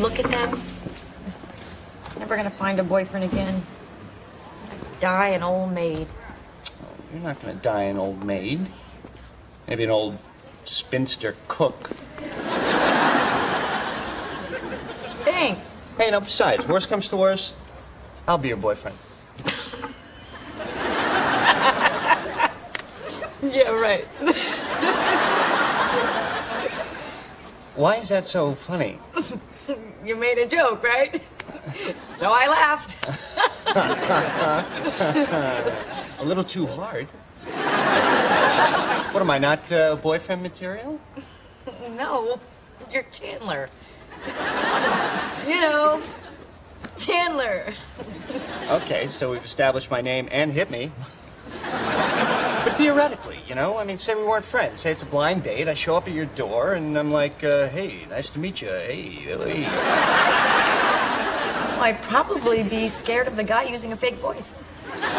look at them. Never gonna find a boyfriend again. Die an old maid. You're not gonna die an old maid. Maybe an old spinster cook. Thanks. Hey, no, besides, worst comes to worst, I'll be your boyfriend. Yeah, right. Why is that so funny? You made a joke, right? So I laughed. A little too hard. What am I, not boyfriend material? No, you're Chandler. You know, Chandler. Okay, so we've established my name and hit me. But theoretically, you know, I mean, say we weren't friends. Say it's a blind date. I show up at your door, and I'm like, hey, nice to meet you. Hey. I'd probably be scared of the guy using a fake voice.